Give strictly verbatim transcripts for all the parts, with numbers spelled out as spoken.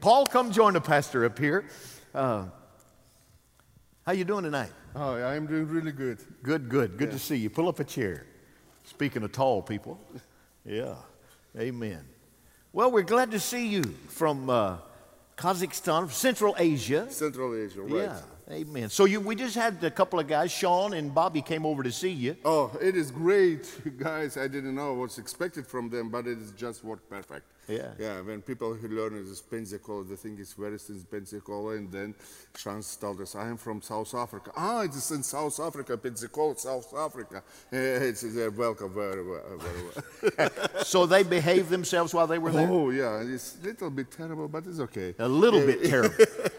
Paul, come join the pastor up here. Uh, how you doing tonight? Oh, I am doing really good. Good, good. Good Yeah. to see you. Pull up a chair. Speaking of tall people. Yeah. Amen. Well, we're glad to see you from uh, Kazakhstan, Central Asia. Central Asia, right. Yeah. Amen. So you, we just had a couple of guys, Sean and Bobby, came over to see you. Oh, it is great, guys. I didn't know what's expected from them, but it is just worked perfect. Yeah. Yeah, when people who learn this Pensacola, they think it's very since Pensacola, and then Sean told us, I am from South Africa. Ah, it's in South Africa, Pensacola, South Africa. Yeah, it's uh, welcome very well. Very well. So they behaved themselves while they were there? Oh, yeah, it's a little bit terrible, but it's okay. A little bit terrible.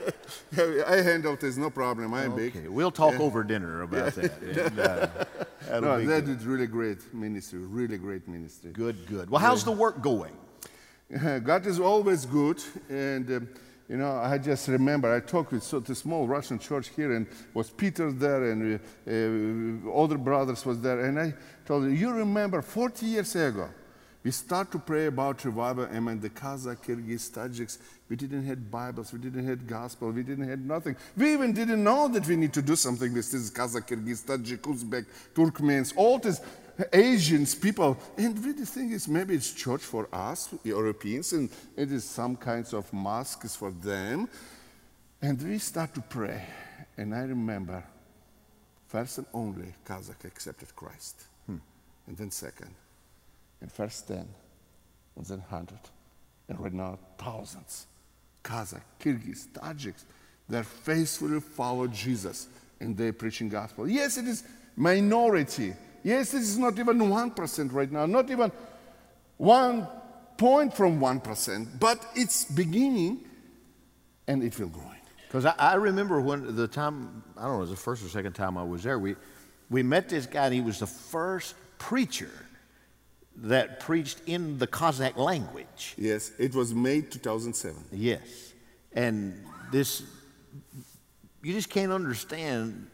I handled this, no problem. I'm Okay, big. we'll talk over dinner about that. And, uh, that'll No, be they good. did really great ministry, really great ministry. Good, good. Well, how's the work going? God is always good, and um, you know, I just remember I talked with so, the small Russian church here, and was Peter there, and uh, uh, older brothers was there, and I told them, you remember forty years ago, we start to pray about revival among the Kazakh, Kyrgyz, Tajiks. We didn't have Bibles, we didn't have gospel, we didn't have nothing. We even didn't know that we need to do something with this Kazakh, Kyrgyz, Tajik, Uzbek, Turkmens, all these Asians, people. And the thing is, maybe it's church for us, Europeans, and it is some kinds of mosques for them. And we start to pray. And I remember, first and only, Kazakh accepted Christ. Hmm. And then second. And first ten, and then hundred. And right now, thousands. Kazakh, Kyrgyz, Tajiks, they faithfully follow Jesus, and they're preaching gospel. Yes, it is minority. Yes, it is not even one percent right now, not even one point from one percent, but it's beginning, and it will grow. Because I, I remember when the time, I don't know, it was the first or second time I was there, we, we met this guy, and he was the first preacher that preached in the Kazakh language. Yes, it was May two thousand seven. Yes. And this, you just can't understand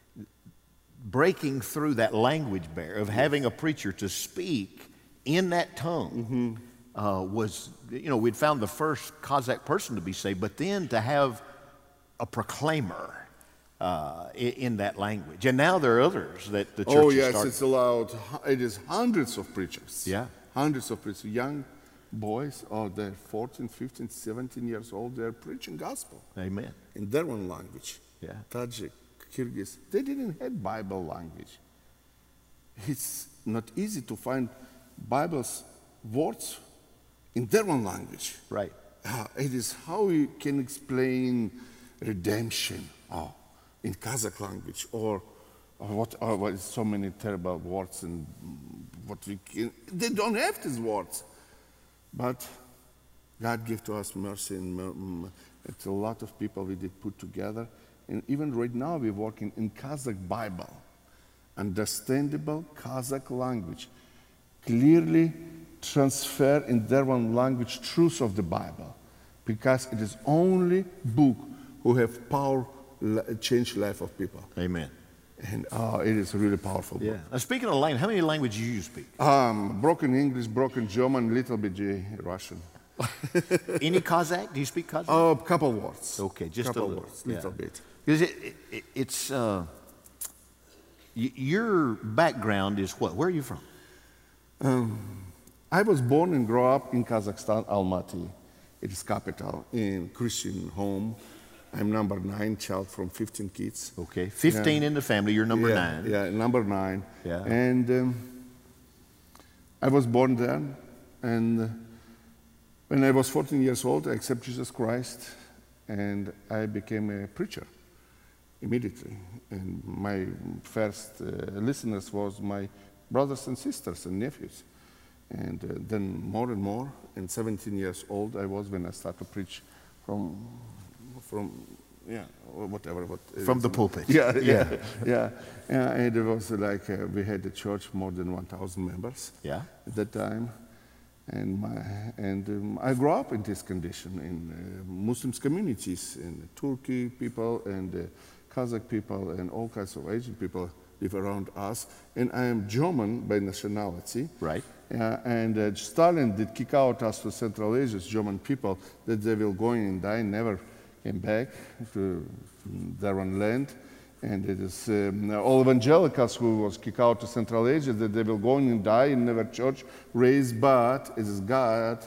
breaking through that language barrier of having a preacher to speak in that tongue. Mm-hmm. uh, was, you know, we'd found the first Kazakh person to be saved, but then to have a proclaimer uh, in, in that language. And now there are others that the church Oh, has yes, started. it's allowed. It is hundreds of preachers. Yeah. Hundreds of preachers. Young boys, oh, they're fourteen, fifteen, seventeen years old, they're preaching gospel. Amen. In their own language. Yeah. Tajik, Kyrgyz, they didn't have Bible language. It's not easy to find Bible's words in their own language. Right. Uh, it is how we can explain redemption oh, in Kazakh language, or, or what are what is so many terrible words, and what we can, they don't have these words. But God gave to us mercy, and um, it's a lot of people we did put together. And even right now we're working in Kazakh Bible, understandable Kazakh language, clearly transfer in their own language truths of the Bible, because it is only book who have power change life of people. Amen. And uh, it is a really powerful book. Yeah. Now, speaking of language, how many languages do you speak? Um, broken English, broken German, little bit uh, Russian. Any Kazakh? Do you speak Kazakh? A uh, couple words. Okay, just couple a little. words, little Yeah. bit. Because it, it, it's, uh, y- your background is what? Where are you from? Um, I was born and grew up in Kazakhstan, Almaty. It is capital, in Christian home. I'm number nine child from fifteen kids. Okay, fifteen Yeah. in the family, you're number yeah, nine. Yeah, number nine. Yeah. And um, I was born there, and uh, when I was fourteen years old, I accepted Jesus Christ, and I became a preacher immediately. And my first uh, listeners was my brothers and sisters and nephews. And uh, then more and more, and seventeen years old I was when I started to preach from, from yeah, or whatever. What From is. the pulpit. Yeah, yeah, yeah. yeah. And it was like uh, we had a church more than one thousand members Yeah. at that time. And, my, and um, I grew up in this condition in uh, Muslim communities, in Turkey people and uh, Kazakh people and all kinds of Asian people live around us. And I am German by nationality. Right. Yeah, and uh, Stalin did kick out us to Central Asia, German people, that they will go and die, never came back to their own land. And it is um, all evangelicals who was kicked out to Central Asia, that they will go and die and never church raised, but it is God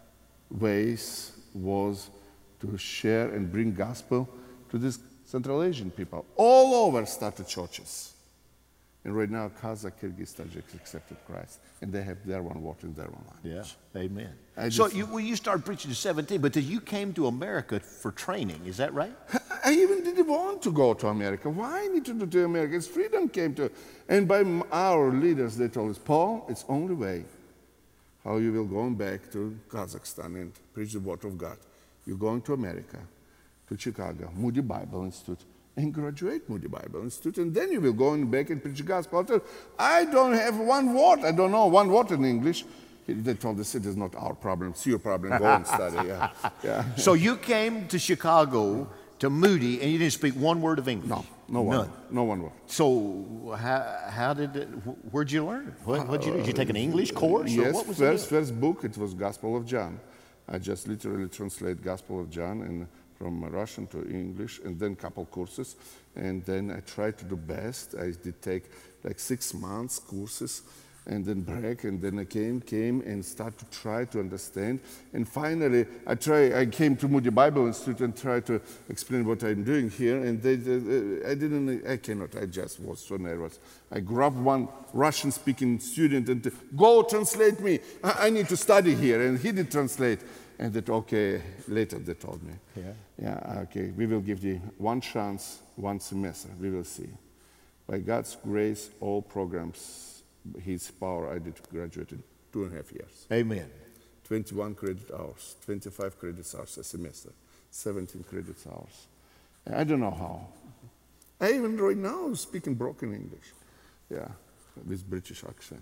ways was to share and bring gospel to these Central Asian people. All over started churches. And right now, Kazakh, Kyrgyz, Tajiks accepted Christ. And they have their one word in their one language. Yeah, amen. I So just- you, well, you started preaching at seventeen, but then you came to America for training, is that right? I even didn't want to go to America. Why I need to go to America? It's freedom came to. And by m- our leaders, they told us, Paul, it's only way how you will go back to Kazakhstan and preach the word of God. You're going to America, to Chicago, Moody Bible Institute, and graduate Moody Bible Institute, and then you will go and back and preach the gospel. I told, I don't have one word. I don't know one word in English. They told us it is not our problem. It's your problem. Go and study. Yeah. Yeah. So you came to Chicago to Moody, and you didn't speak one word of English? No, no one. None. No one word. So how, how did it, wh- where'd you learn? What, what'd you do? Did you take an English course? or Yes, what was first, it? first book, it was Gospel of John. I just literally translate Gospel of John and from Russian to English, and then couple courses. And then I tried to do best. I did take like six months courses, and then break, and then I came, came and start to try to understand. And finally, I try. I came to Moody Bible Institute and tried to explain what I'm doing here. And they, they, I didn't. I cannot. I just was so nervous. I grabbed one Russian-speaking student and go translate me. I, I need to study here, and he did translate. And that okay. Later they told me. Yeah. Yeah. Okay. We will give you one chance, one semester. We will see. By God's grace, all programs. His power, I did graduate in two and a half years. Amen. twenty-one credit hours, twenty-five credit hours a semester, seventeen credit hours. I don't know how. I even right now speaking broken English. Yeah, with British accent.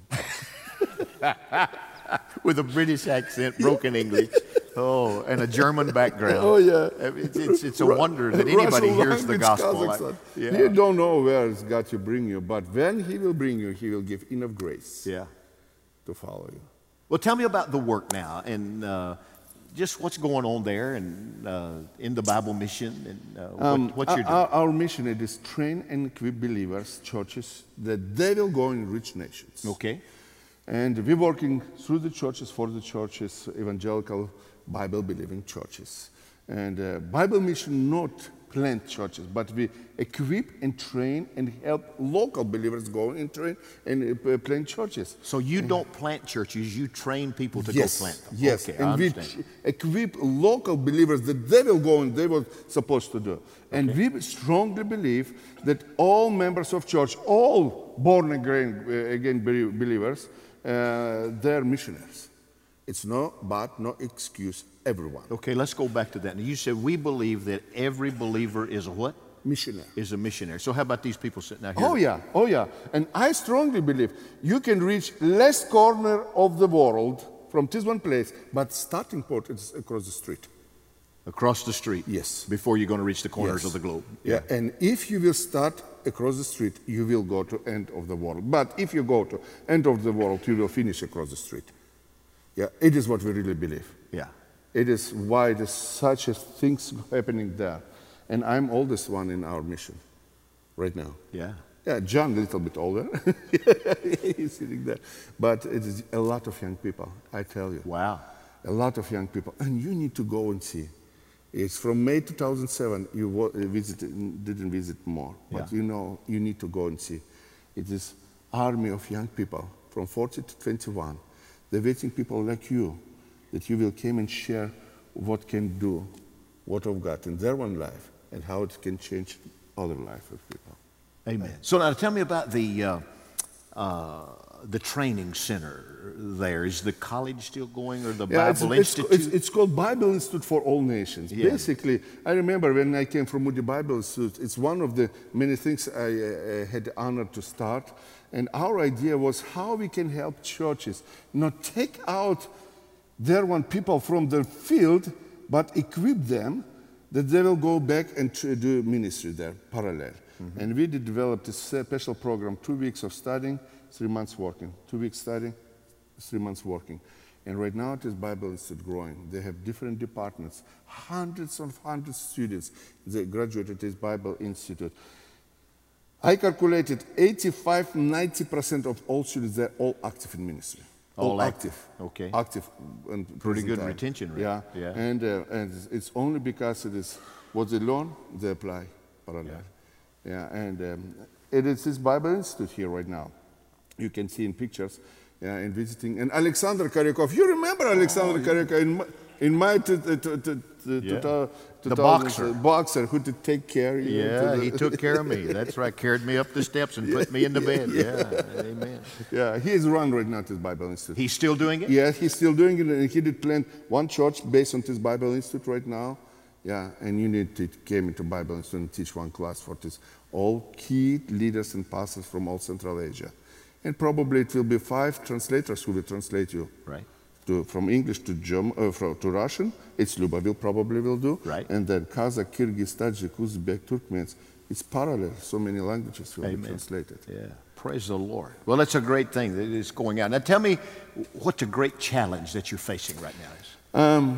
With a British accent, broken English. Oh, and a German background. Oh, yeah. It's, it's, it's a wonder that anybody Russian hears the language, gospel. I- Kazakhstan. yeah. You don't know where God to bring you, but when He will bring you, He will give enough grace Yeah. to follow you. Well, tell me about the work now and uh, just what's going on there and uh, in the Bible mission and uh, what, Um, what you're doing. our, our mission it is train and equip believers, churches, that they will go and reach nations. Okay. And we're working through the churches, for the churches, evangelical, Bible-believing churches. And uh, Bible mission not plant churches, but we equip and train and help local believers go and train and uh, plant churches. So you don't plant churches, you train people to yes, go plant them. yes, Okay, I and we understand. ch- equip local believers that they will go and they were supposed to do. And we strongly believe that all members of church, all born again, uh, again be- believers, uh, they're missionaries. It's no but, no excuse, everyone. Okay, let's go back to that. Now, you said we believe that every believer is a what? Missionary. Is a missionary. So how about these people sitting out here? Oh yeah, oh yeah. And I strongly believe you can reach less corner of the world from this one place, but starting point is across the street. Across the street? Yes. Before you're going to reach the corners Yes. of the globe? Yeah, and if you will start across the street, you will go to end of the world. But if you go to end of the world, you will finish across the street. Yeah, it is what we really believe. Yeah. It is why there's such a things happening there. And I'm oldest one in our mission right now. Yeah. Yeah, John a little bit older. He's sitting there. But it is a lot of young people, I tell you. Wow. A lot of young people. And you need to go and see. It's from May two thousand seven, you wa- uh, visited, didn't visit more. But Yeah. you know, you need to go and see. It is army of young people from forty to twenty-one. They're waiting people like you, that you will come and share what can do, what of God in their own life, and how it can change other life of people. Amen. So now tell me about the uh, uh, the training center there. Is the college still going or the Yeah, it's, Bible it's, Institute? it's, it's called Bible Institute for All Nations. Yeah. Basically, I remember when I came from Moody Bible Institute, it's one of the many things I uh, had the honor to start. And our idea was how we can help churches not take out their one people from the field, but equip them that they will go back and tr- do ministry there, parallel. Mm-hmm. And we did develop this special program, two weeks of studying, three months working, two weeks studying, three months working. And right now it is Bible Institute growing. They have different departments, hundreds of hundreds of students. They graduated this Bible Institute. I calculated eighty-five, ninety percent of all students, they're all active in ministry. All, all active. active. Okay. Active. And pretty good time. retention rate. Yeah. yeah. And, uh, and it's only because it is what they learn, they apply parallel. Yeah. yeah. And um, it is this Bible Institute here right now. You can see in pictures. Yeah, in visiting. And Alexander Karyakov, you remember Alexander oh, Karyakov in my, in my t- t- t- t- yeah. t- the boxer. boxer who did take care. You yeah, know, to he took care of me. That's right. Carried me up the steps and put me into bed. Yeah. yeah, amen. Yeah, he is run right now at this Bible Institute. He's still doing it? Yeah, he's still doing it. And he did plant one church based on this Bible Institute right now. Yeah, and you need to came into Bible Institute and teach one class for this. All key leaders and pastors from all Central Asia. And probably it will be five translators who will translate you. Right. To, from English to German, uh, from, to Russian. It's Luba will probably will do. Right. And then Kazakh, Kyrgyz, Tajik, Uzbek, Turkmens. It's parallel. So many languages will Amen. be translated. Yeah. Praise the Lord. Well, that's a great thing that is going on. Now, tell me, what's a great challenge that you're facing right now? Is? Um,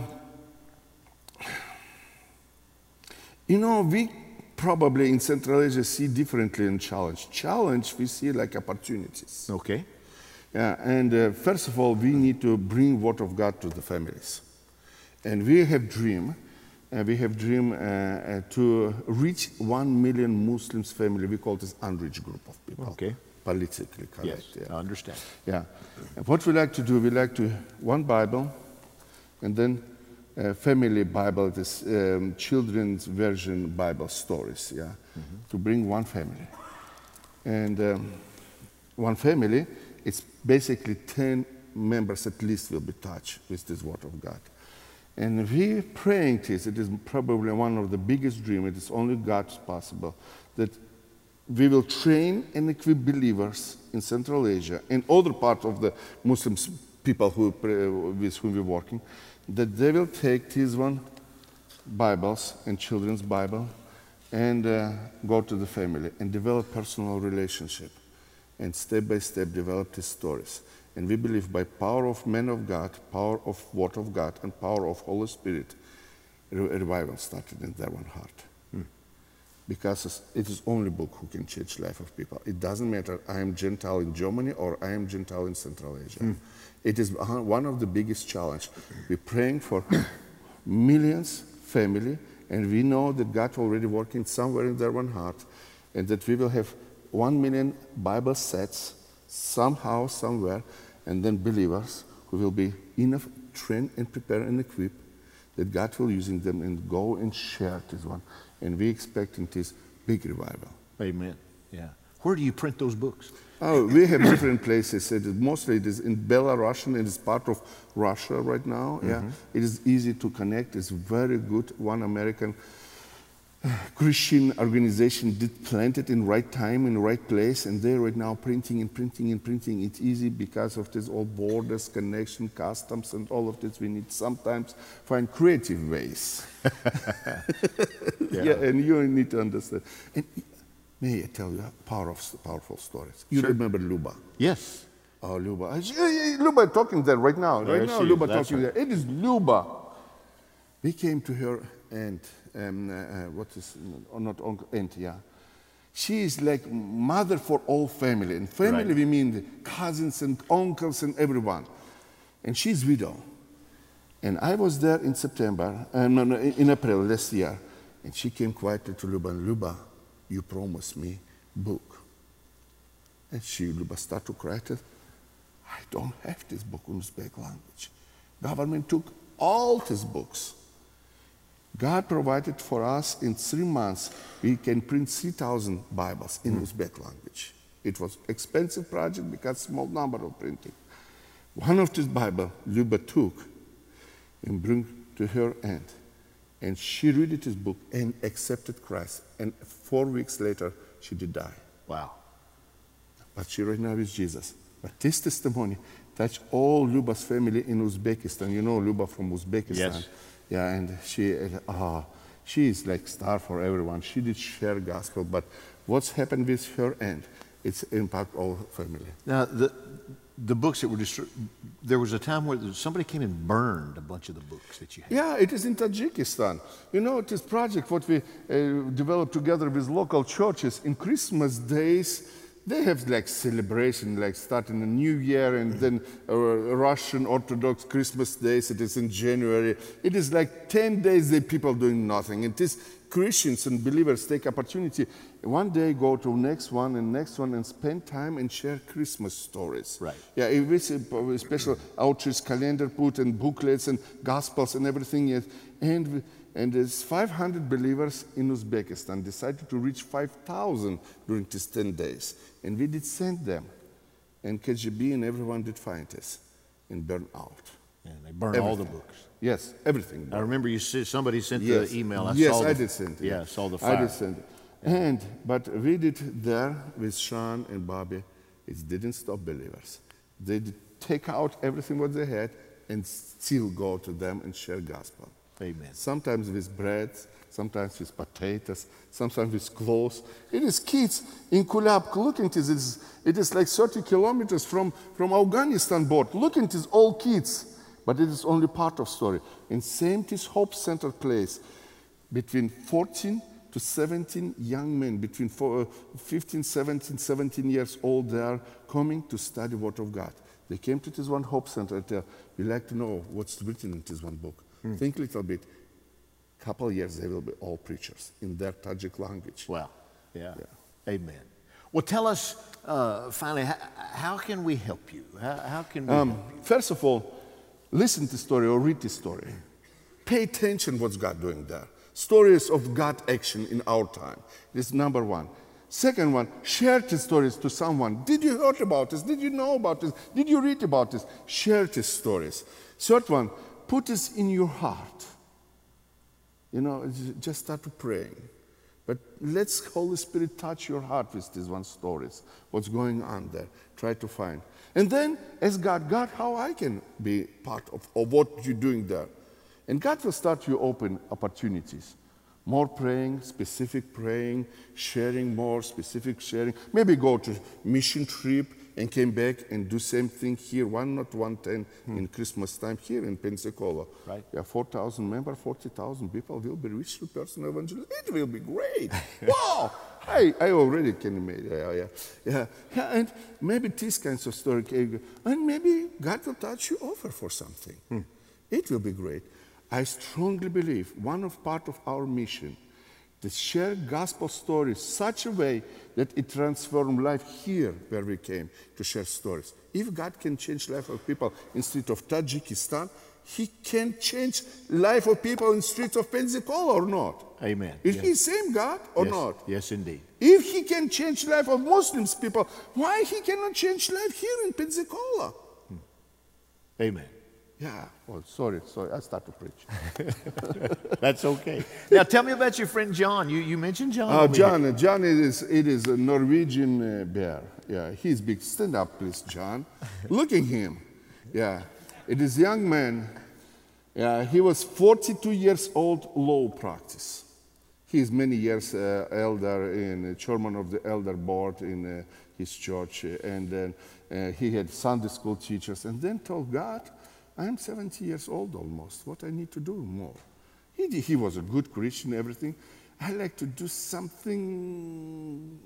you know, we probably in Central Asia see differently in challenge. Challenge, we see like opportunities. Okay. Yeah, and uh, first of all, we need to bring Word of God to the families. And we have dream, uh, we have dream uh, uh, to reach one million Muslims family. We call this unreached group of people. Okay. Politically correct. Yes, yeah. I understand. Yeah. And what we like to do, we like to, one Bible, and then Uh, family Bible, this um, children's version Bible stories, yeah, mm-hmm. to bring one family. And um, one family, it's basically ten members at least will be touched with this Word of God. And we praying this, it is probably one of the biggest dreams, it is only God's possible, that we will train and equip believers in Central Asia and other parts of the Muslim people who, with whom we're working, that they will take these one Bibles and children's Bible and uh, go to the family and develop personal relationship and step by step develop these stories. And we believe by power of men of God, power of Word of God, and power of Holy Spirit, a revival started in their one heart. Hmm. Because it is only book who can change life of people. It doesn't matter I am Gentile in Germany or I am Gentile in Central Asia. Hmm. It is one of the biggest challenges. We're praying for millions family, and we know that God already working somewhere in their one heart, and that we will have one million Bible sets somehow, somewhere, and then believers who will be enough trained and prepared and equipped that God will using them and go and share this one. And we expecting this big revival. Amen. Yeah. Where do you print those books? Oh, we have different places. It is mostly it is in Belarus, and it is part of Russia right now. Mm-hmm. Yeah, it is easy to connect. It's very good. One American Christian organization did plant it in right time, in the right place, and they're right now printing and printing and printing. It's easy because of this all borders, connection, customs, and all of this. We need sometimes find creative ways. yeah. yeah, and you need to understand. And, may I tell you power of, powerful stories? You sure. remember Luba? Yes. Oh, Luba. Luba talking there right now. Right there now, Luba talking right. there. It is Luba. We came to her and, um, uh, what is, oh, not uncle, aunt, yeah. She is like mother for all family. And family, right. we mean the cousins and uncles and everyone. And she's widow. And I was there in September, uh, no, no, in April last year. And she came quietly to Luba and Luba, you promised me book. And she, Luba, started to cry. I don't have this book in Uzbek language. Government took all these books. God provided for us in three months, we can print three thousand Bibles in mm. Uzbek language. It was expensive project because small number of printing. One of these Bible, Luba took and bring to her aunt. And she read this book and accepted Christ. And four weeks later, she did die. Wow. But she right now is Jesus. But this testimony touched all Luba's family in Uzbekistan. You know Luba from Uzbekistan. Yes. Yeah, and she, ah, uh, she is like star for everyone. She did share gospel, but what's happened with her aunt, it's impact all family. Now, the, the books that were distri- there was a time where somebody came and burned a bunch of the books that you had. Yeah, it is in Tajikistan. You know, this project what we uh, developed together with local churches in Christmas days, they have like celebration, like starting a new year, and then uh, Russian Orthodox Christmas days. It is in January. It is like ten days that people doing nothing. And this Christians and believers take opportunity. One day go to next one and next one and spend time and share Christmas stories. Right. Yeah, it was a special outreach calendar put and booklets and gospels and everything. Yes. And and there's five hundred believers in Uzbekistan decided to reach five thousand during these ten days. And we did send them. And K G B and everyone did find us and burn out. And they burned Everything. all the books. Yes, everything. I remember you said, somebody sent Yes. the email. I yes, saw the, I did send it. Yeah, I saw the I fire. did send it. And, but we did there with Sean and Bobby, it didn't stop believers. They did take out everything what they had and still go to them and share gospel. Amen. Sometimes with bread, sometimes with potatoes, sometimes with clothes. It is kids in Kulab looking at this. It is like thirty kilometers from, from Afghanistan border. Looking at these old kids. But it is only part of story. In same this Hope Center place, between fourteen to seventeen young men, between fifteen, seventeen, seventeen years old, they are coming to study Word of God. They came to this one Hope Center and tell, we like to know what's written in this one book. Hmm. Think a little bit. Couple years, they will be all preachers in their Tajik language. Wow. Yeah. yeah. Amen. Well, tell us, uh, finally, how, how can we help you? How, how can we um, help you? First of all, listen to the story or read the story. Pay attention what's God doing there. Stories of God action in our time. This is number one. Second one, share the stories to someone. Did you hear about this? Did you know about this? Did you read about this? Share these stories. Third one, put this in your heart. You know, just start praying. But let's Holy Spirit touch your heart with these one stories. What's going on there? Try to find. And then ask God, God, how I can be part of, of what you're doing there. And God will start you open opportunities. More praying, specific praying, sharing more, specific sharing. Maybe go to mission trip and came back and do same thing here, one not one ten hmm. in Christmas time here in Pensacola. Right. Yeah, four thousand members, forty thousand people will be reached through personal evangelism. It will be great. Wow. I, I already can imagine. Yeah, yeah, yeah, yeah. And maybe these kinds of stories. And maybe God will touch you over for something. Hmm. It will be great. I strongly believe one of part of our mission to share gospel stories such a way that it transforms life here where we came to share stories. If God can change life of people in street of Tajikistan, He can change life of people in streets of Pensacola or not. Amen. Is yes. He same God or yes. not? Yes, indeed. If He can change life of Muslims people, why He cannot change life here in Pensacola? Hmm. Amen. Yeah. Oh, sorry, sorry. I start to preach. That's okay. Now, tell me about your friend John. You you mentioned John. Uh, John. Uh, John is it is a Norwegian uh, bear. Yeah, he's big. Stand up, please, John. Look at him. Yeah, it is young man. Yeah, he was forty-two years old. Law practice. He is many years uh, elder in uh, chairman of the elder board in uh, his church, uh, and then uh, he had Sunday school teachers, and then told God, I'm seventy years old almost. What I need to do more? He, he was a good Christian, everything. I like to do something.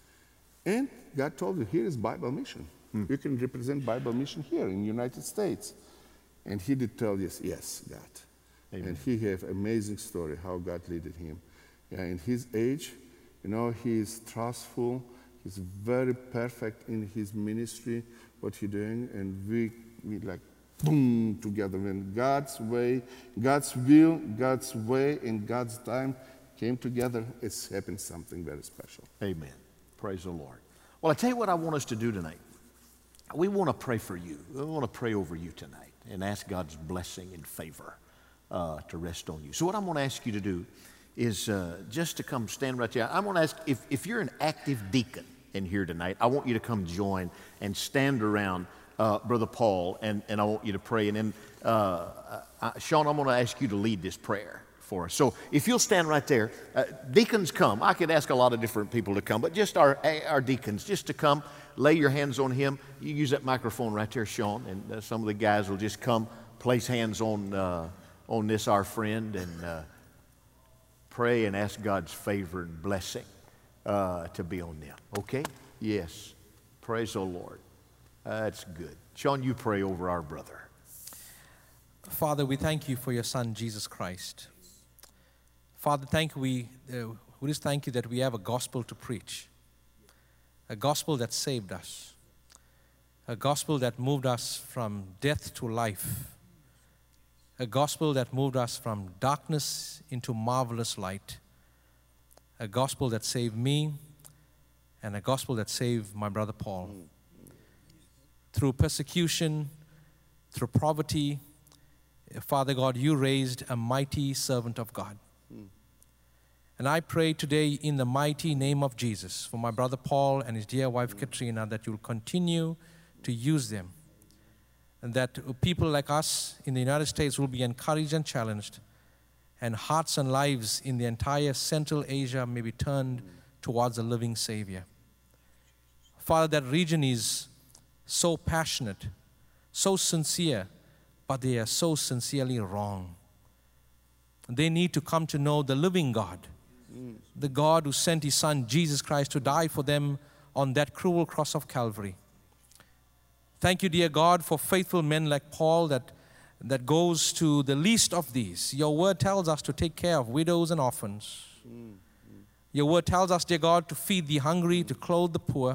And God told him, here is Bible mission. Hmm. You can represent Bible mission here in the United States. And he did tell us, yes, God. Amen. And he have amazing story how God leaded him. Yeah, in his age, you know, he is trustful. He's very perfect in his ministry, what he's doing. And we, we like, boom, together. When God's way, God's will, God's way, and God's time came together, it's happened something very special. Amen. Praise the Lord. Well, I tell you what I want us to do tonight. We want to pray for you. We want to pray over you tonight and ask God's blessing and favor uh, to rest on you. So what I'm going to ask you to do is uh, just to come stand right there. I'm going to ask, if, if you're an active deacon in here tonight, I want you to come join and stand around Uh, Brother Paul, and, and I want you to pray. And then, uh, uh, Sean, I'm going to ask you to lead this prayer for us. So if you'll stand right there, uh, deacons come. I could ask a lot of different people to come, but just our, our deacons, just to come, lay your hands on him. You use that microphone right there, Sean, and uh, some of the guys will just come, place hands on, uh, on this, our friend, and uh, pray and ask God's favor and blessing uh, to be on them. Okay? Yes. Praise the Lord. Uh, that's good. Sean, you pray over our brother. Father, we thank you for your Son, Jesus Christ. Father, thank we, uh, we just thank you that we have a gospel to preach, a gospel that saved us, a gospel that moved us from death to life, a gospel that moved us from darkness into marvelous light, a gospel that saved me, and a gospel that saved my brother Paul. Through persecution, through poverty, Father God, you raised a mighty servant of God. Mm. And I pray today in the mighty name of Jesus for my brother Paul and his dear wife mm. Katrina, that you'll continue to use them. And that people like us in the United States will be encouraged and challenged, and hearts and lives in the entire Central Asia may be turned mm. towards a living Savior. Father, that region is so passionate, so sincere, but they are so sincerely wrong. They need to come to know the living God, mm. the God who sent his Son, Jesus Christ, to die for them on that cruel cross of Calvary. Thank you, dear God, for faithful men like Paul that, that goes to the least of these. Your word tells us to take care of widows and orphans. Mm. Your word tells us, dear God, to feed the hungry, to clothe the poor.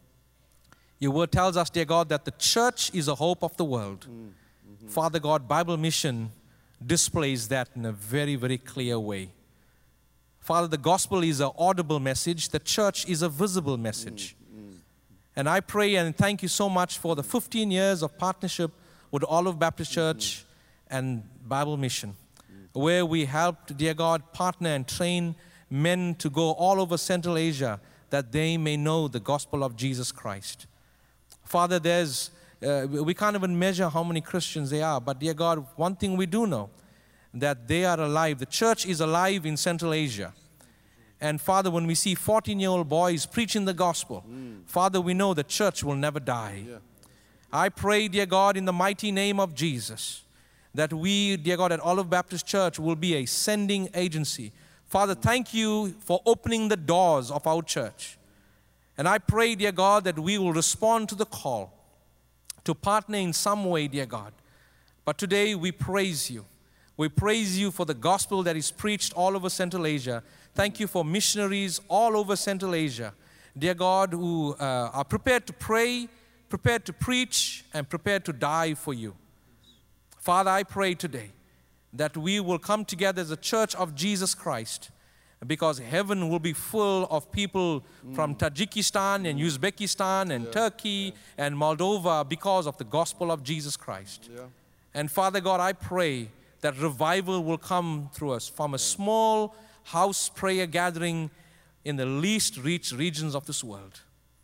Your word tells us, dear God, that the church is a hope of the world. Mm. Father God, Bible Mission displays that in a very, very clear way. Father, the gospel is an audible message. The church is a visible message. Mm, mm. And I pray and thank you so much for the fifteen years of partnership with Olive Baptist Church mm-hmm. and Bible Mission, mm-hmm. where we helped, dear God, partner and train men to go all over Central Asia that they may know the gospel of Jesus Christ. Father, there's Uh, we can't even measure how many Christians they are. But dear God, one thing we do know, that they are alive. The church is alive in Central Asia. And Father, when we see fourteen-year-old boys preaching the gospel, mm. Father, we know the church will never die. Yeah. I pray, dear God, in the mighty name of Jesus, that we, dear God, at Olive Baptist Church will be a sending agency. Father, thank you for opening the doors of our church. And I pray, dear God, that we will respond to the call to partner in some way, dear God. But today we praise you. We praise you for the gospel that is preached all over Central Asia. Thank you for missionaries all over Central Asia, dear God, who uh, are prepared to pray, prepared to preach, and prepared to die for you. Father, I pray today that we will come together as a church of Jesus Christ, because heaven will be full of people mm. from Tajikistan and Uzbekistan and yeah. Turkey yeah. and Moldova because of the gospel of Jesus Christ. Yeah. And Father God, I pray that revival will come through us from a yeah. small house prayer gathering in the least reached regions of this world.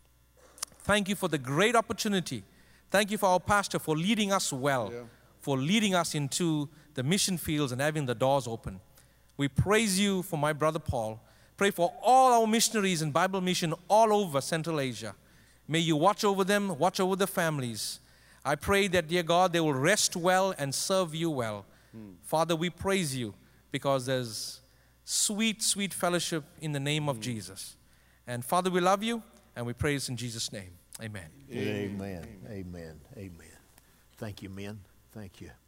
Thank you for the great opportunity. Thank you for our pastor for leading us well, yeah. for leading us into the mission fields and having the doors open. We praise you for my brother Paul. Pray for all our missionaries in Bible Mission all over Central Asia. May you watch over them, watch over the families. I pray that, dear God, they will rest well and serve you well. Mm. Father, we praise you because there's sweet, sweet fellowship in the name of mm. Jesus. And Father, we love you and we praise in Jesus' name. Amen. Amen. Amen. Amen. Amen. Thank you, men. Thank you.